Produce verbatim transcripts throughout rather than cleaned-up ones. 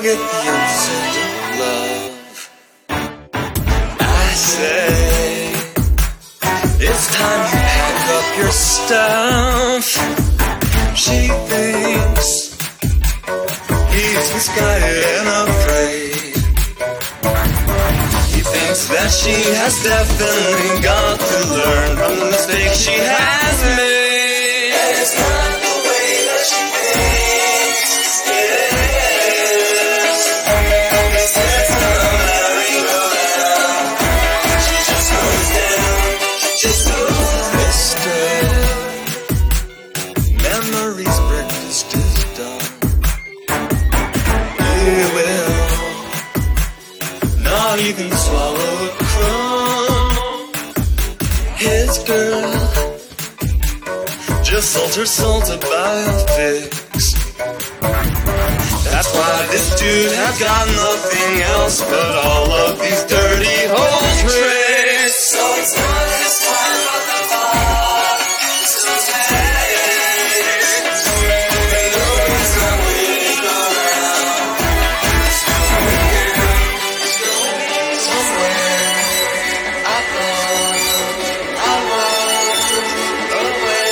forget the instant of love. I say, it's time you pack up your stuff. She thinks he's misguided and afraid. He thinks that she has definitely got to learn from the mistakes she has made. And it's not the way that she thinks it is. It's a merry-go-round. She just goes down, she just goes misstep. Memories breakfast is done. He will not even swallow a crumb. His girl just sold her soul to buy a fix. That's why this dude has got nothing else but all of these dirty old tricks. So it's not his time at the bar. So take some really go around. Somewhere I thought I was away.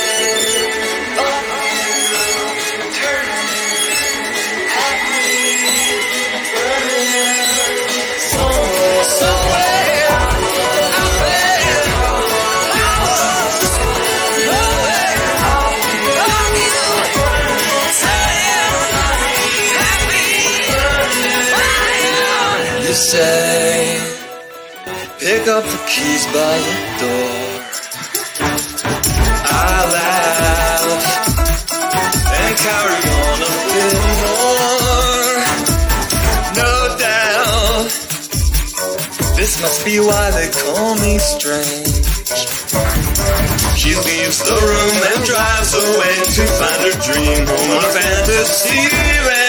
You say, pick up the keys by the door. I laugh and carry on a bit more. No doubt, this must be why they call me strange. She leaves the room and drives away to find her dream home on a fantasy range.